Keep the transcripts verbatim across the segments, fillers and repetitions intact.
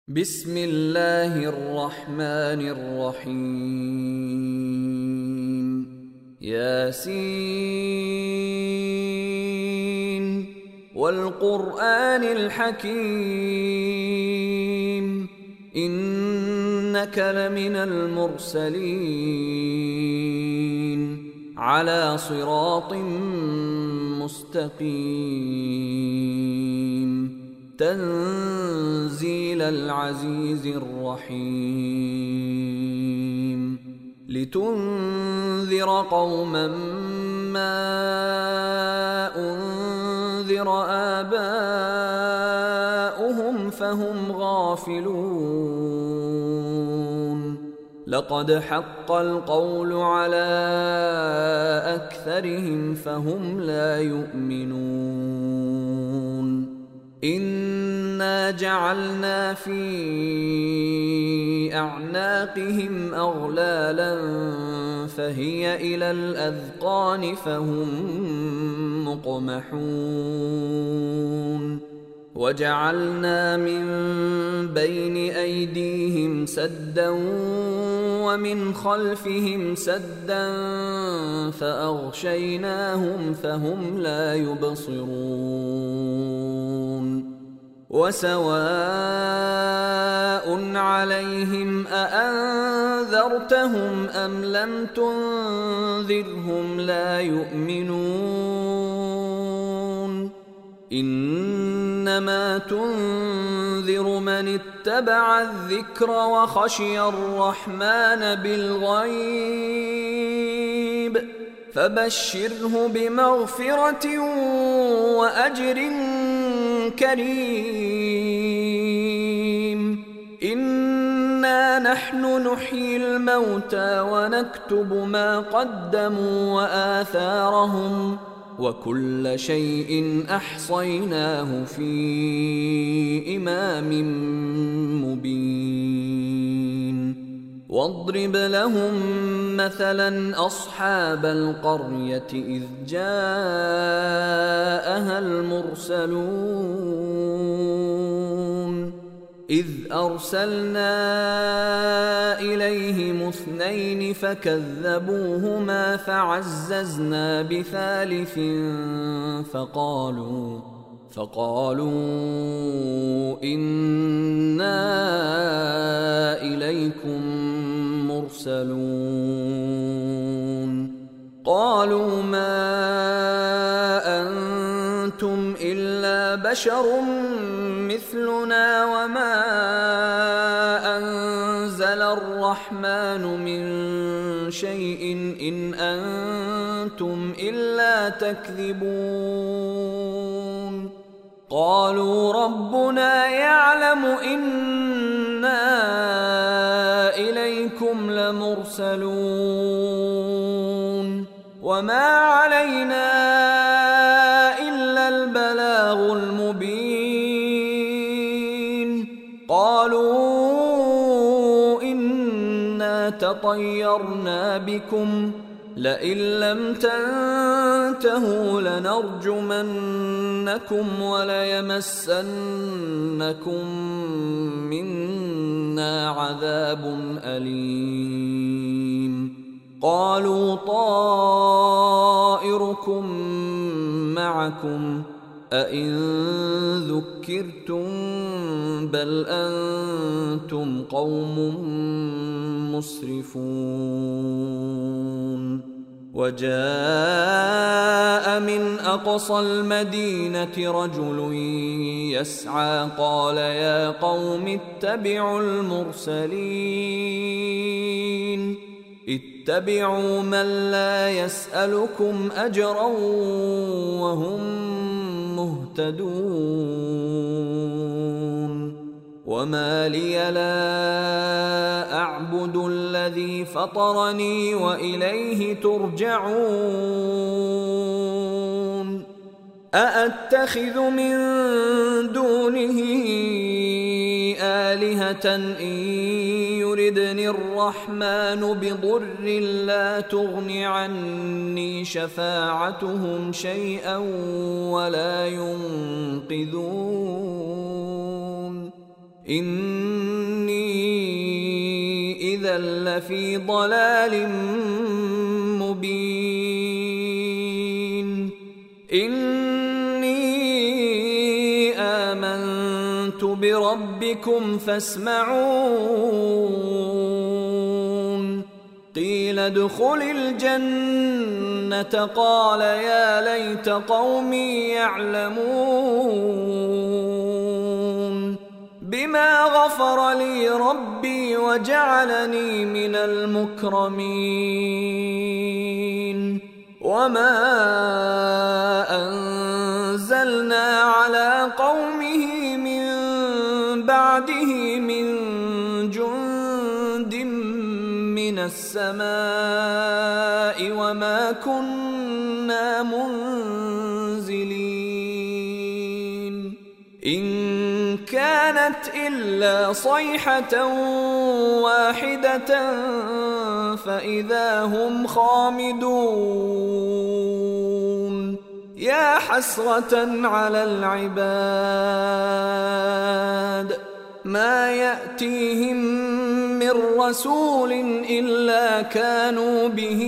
بسم الله الرحمن الرحيم ياسين والقرآن الحكيم إنك لمن المرسلين على صراط مستقيم تنزيل العزيز الرحيم لتنذر قوما ما أنذر آباؤهم فهم غافلون لقد حق القول على أكثرهم فهم لا يؤمنون إنا جعلنا في أعناقهم أغلالا فهي إلى الأذقان فهم مقمحون وجعلنا من بين أيديهم سدا ومن خلفهم سدا فأغشيناهم فهم لا يبصرون وسواء عليهم أأنذرتهم أم لم تنذرهم لا يؤمنون إنما تنذر من اتبع الذكر وخشي الرحمن بالغيب فبشره بمغفرة وأجر كريم إنا نحن نحيي الموتى ونكتب ما قدموا وآثارهم وكل شيء أحصيناه في إمام مبين واضرب لهم مثلا أصحاب القرية إذ جاءها المرسلون إذ أرسلنا إليهم اثنين فكذبوهما فعززنا بثالث فقالوا فقالوا إنا إليكم مرسلون قالوا ما أنتم إلا بشر مثلنا وما أنزل الرحمن من شيء إن أنتم إلا تكذبون قالوا ربنا يعلم إنا إليكم لمرسلون وما علينا إلا البلاغ المبين قالوا إنا تطيرنا بكم لئن لم تنتهوا لنرجمنكم وليمسنكم منا عذاب أليم قالوا طائركم معكم أئن ذكرتم بل أنتم قوم مسرفون وجاء من أقصى المدينة رجل يسعى قال يا قوم اتبعوا المرسلين اتبعوا من لا يسألكم أجرا وهم مهتدون وما لي لا أعبد الذي فطرني وإليه ترجعون أأتخذ من دونه آلهة إن يردني الرحمن بضر لا تغن عني شفاعتهم شيئا ولا ينقذون إني إذا لفي ضلال مبين إني آمنت بربكم فاسمعون قيل ادخل الجنة قال يا ليت قومي يعلمون بما غفر لي ربي وجعلني من المكرمين وما أنزلنا على قومه من بعده من جند من السماء وما كنا منزلين إن كانت إلا صيحة واحدة فإذا هم خامدون يا حسرة على العباد ما يأتيهم من رسول إلا كانوا به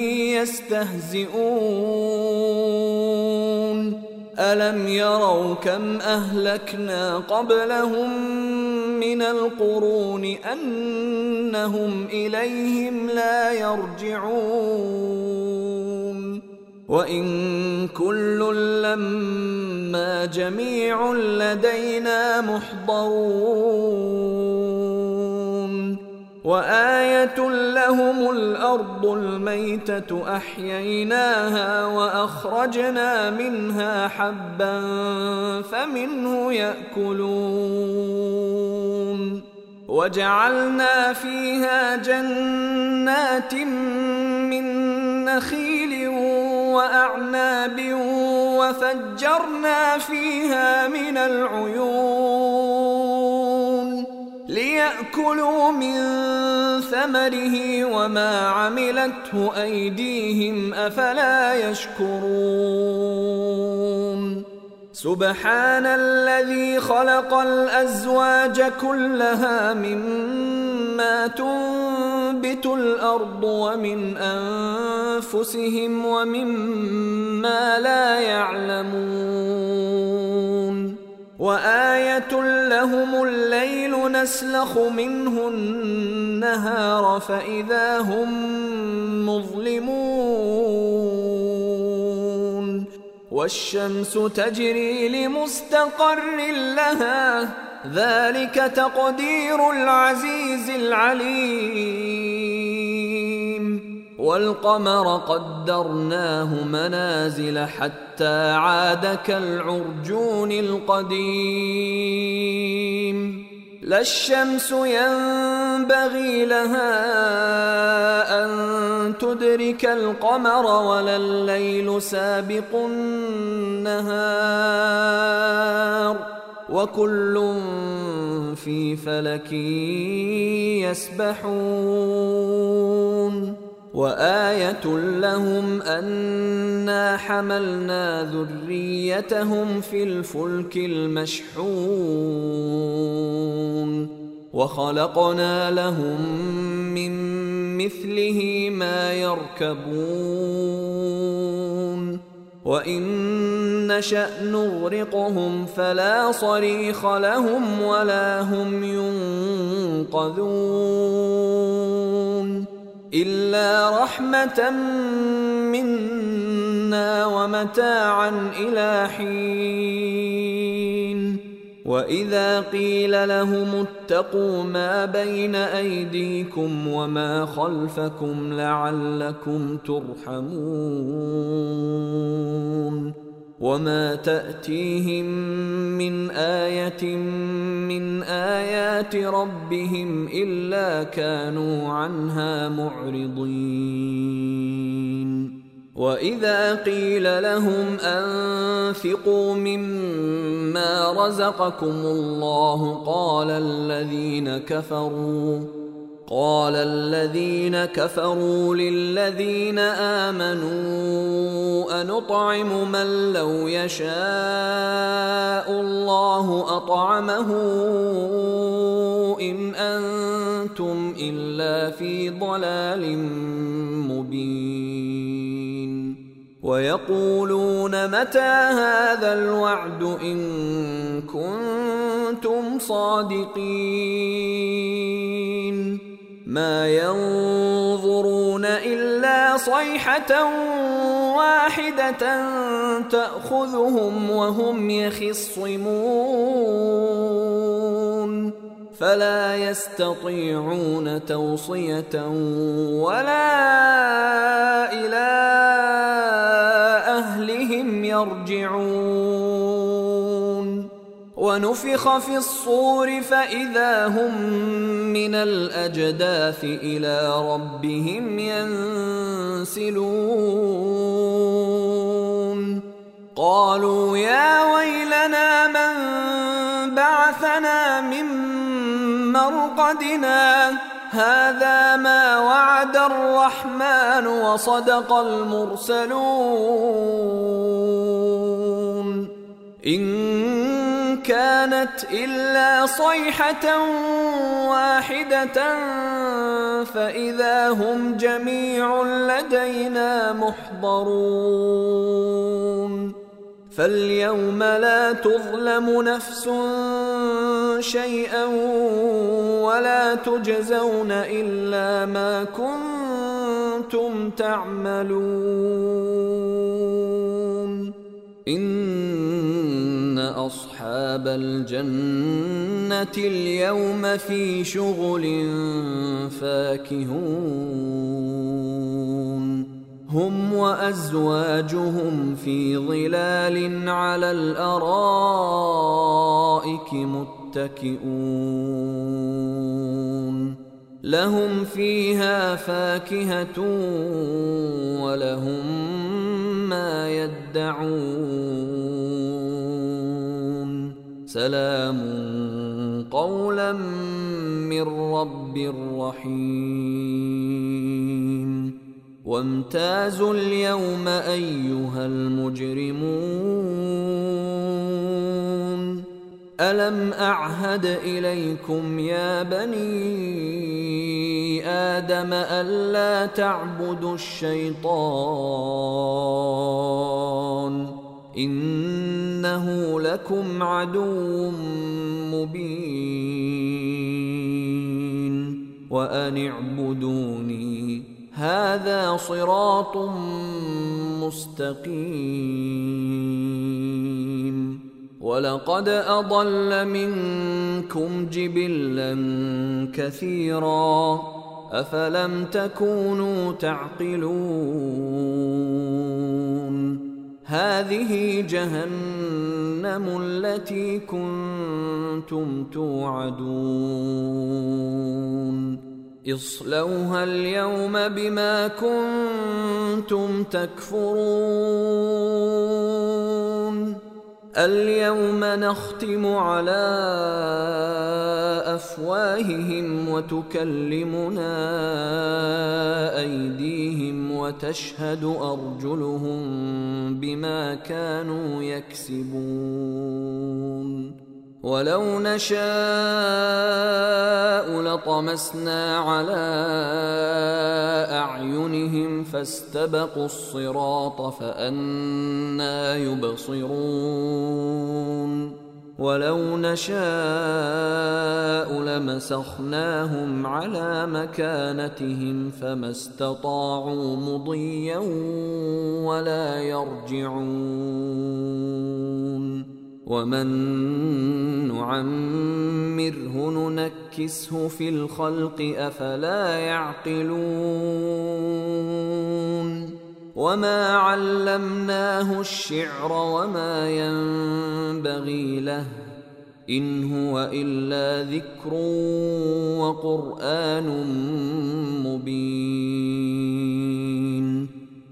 يستهزئون ألم يروا كم أهلكنا قبلهم من القرون أنهم إليهم لا يرجعون وإن كل لما جميع لدينا محضرون وآية لهم الأرض الميتة أحييناها وأخرجنا منها حبا فمنه يأكلون وجعلنا فيها جنات من نخيل وأعناب وفجرنا فيها من العيون ليأكلوا من ثمره وما عملته أيديهم أفلا يشكرون سبحان الذي خلق الأزواج كلها مما تنبت الأرض ومن أنفسهم ومما لا يعلمون وآية لهم الليل نسلخ منه النهار فإذا هم مظلمون والشمس تجري لمستقر لها ذلك تقدير العزيز العليم والقمر قدرناه منازل حتى عاد كالعرجون القديم لا الشمس ينبغي لها أن تدرك القمر ولا الليل سابق النهار وكل في فلك يسبحون وآية لهم أنا حملنا ذريتهم في الفلك المشحون وخلقنا لهم من مثله ما يركبون وإن نشأ نغرقهم فلا صريخ لهم ولا هم ينقذون إلا رحمة منا ومتاعا إلى حين وإذا قيل لهم اتقوا ما بين أيديكم وما خلفكم لعلكم ترحمون وما تأتيهم من آية من آيات ربهم إلا كانوا عنها معرضين وإذا قيل لهم أنفقوا مما رزقكم الله قال الذين كفروا قال الذين كفروا للذين آمنوا أنطعم من لو يشاء الله أطعمه إن أنتم إلا في ضلال مبين ويقولون متى هذا الوعد إن كنتم صادقين ما ينظرون إلا صيحة واحدة تأخذهم وهم يخصمون فلا يستطيعون توصية ولا إلى أهلهم يرجعون ونفخ في الصور فإذا هم من الأجداث إلى ربهم ينسلون قالوا يا ويلنا من بعثنا من مرقدنا هذا ما وعد الرحمن وصدق المرسلون إن كانت إلا صيحة واحدة فإذا هم جميع لدينا محضرون فاليوم لا تظلم نفس شيئا ولا تجزون إلا ما كنتم تعملون إن أصحاب الجنة اليوم في شغل فاكهون هم وأزواجهم في ظلال على الأرائك متكئون لهم فيها فاكهة ولهم ما يدعون سلام قولا من رب رحيم وامتازوا اليوم أيها المجرمون ألم أعهد إليكم يا بني آدم ألا تعبدوا الشيطان إنه لكم عدو مبين وأن اعبدوني هذا صراط مستقيم ولقد أضل منكم جبلا كثيرا أفلم تكونوا تعقلون هذه جهنم التي كنتم توعدون اصلوها اليوم بما كنتم تكفرون اليوم نختم على أفواههم وتكلمنا أيديهم وتشهد أرجلهم بما كانوا يكسبون ولو نشاء لطمسنا على أعينهم فاستبقوا الصراط فأنى يبصرون ولو نشاء لمسخناهم على مكانتهم فما استطاعوا مضيا ولا يرجعون ومن نعمره ننكسه في الخلق أفلا يعقلون وما علمناه الشعر وما ينبغي له إن هو إلا ذكر وقرآن مبين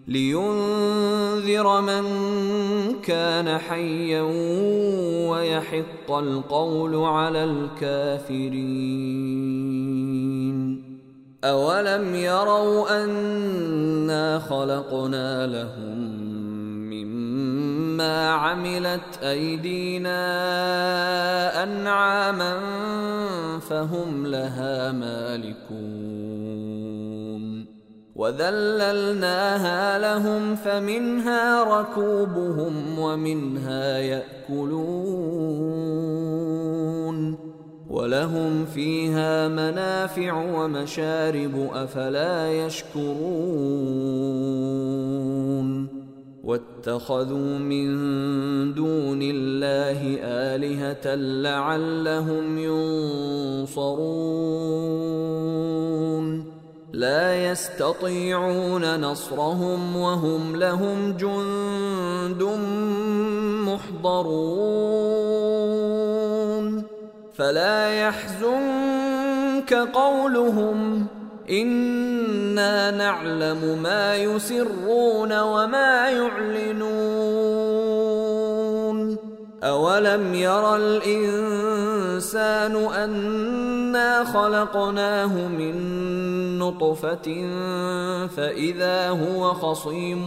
لينذر من كان حيا ويحق القول على الكافرين أولم يروا أنا خلقنا لهم مما مما عملت أيدينا أنعاما فهم لها مالكون وذللناها لهم فمنها ركوبهم ومنها يأكلون ولهم فيها منافع ومشارب أفلا يشكرون واتخذوا من دون الله آلهة لعلهم ينصرون لا يستطيعون نصرهم وهم لهم جند محضرون فلا يحزنك قولهم إنا نعلم ما يسرون وما يعلنون أولم ير الإنسان أنا خلقناه من نطفة فإذا هو خصيم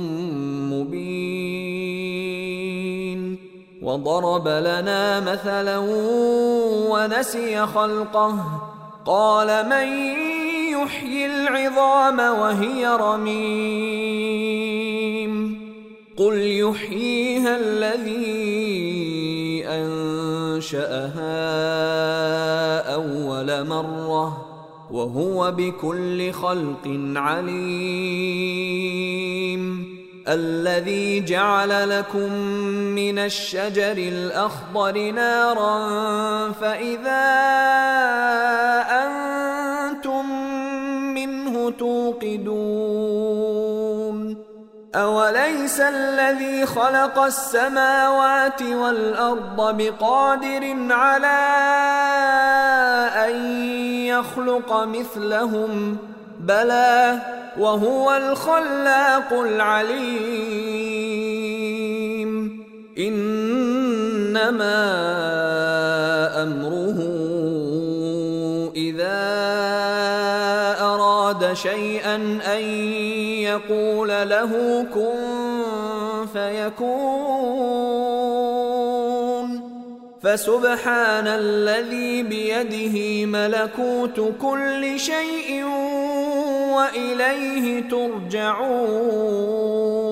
مبين وضرب لنا مثلا ونسي خلقه قال من يحيي العظام وهي رميم قل يحييها الذي أنشأها أول مرة وهو بكل خلق عليم الذي جعل لكم من الشجر الأخضر نارا فإذا أنتم منه توقدون أوليس الذي خلق السماوات والأرض بقادر على أن يخلق مثلهم بلى وهو الخلاق العليم إنما أمره إذا أراد شيئا أن يقول له كن فيكون فسبحان الذي بيده ملكوت كل شيء وإليه ترجعون